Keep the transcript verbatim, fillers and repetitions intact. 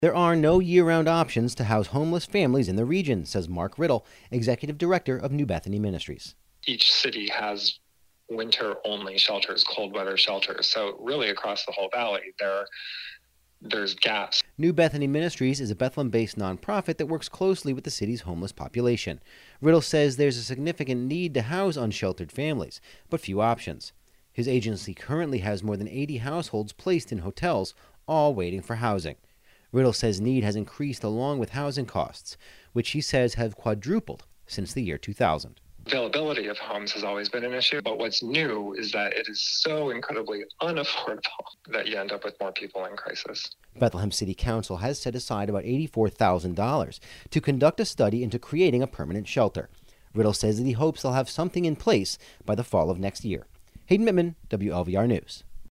There are no year-round options to house homeless families in the region, says Mark Riddle, Executive Director of New Bethany Ministries. Each city has winter-only shelters, cold weather shelters. So really across the whole valley, there, there's gaps. New Bethany Ministries is a Bethlehem-based nonprofit that works closely with the city's homeless population. Riddle says there's a significant need to house unsheltered families, but few options. His agency currently has more than eighty households placed in hotels, all waiting for housing. Riddle says need has increased along with housing costs, which he says have quadrupled since the year two thousand. Availability of homes has always been an issue, but what's new is that it is so incredibly unaffordable that you end up with more people in crisis. Bethlehem City Council has set aside about eighty-four thousand dollars to conduct a study into creating a permanent shelter. Riddle says that he hopes they'll have something in place by the fall of next year. Hayden Mittman, W L V R News.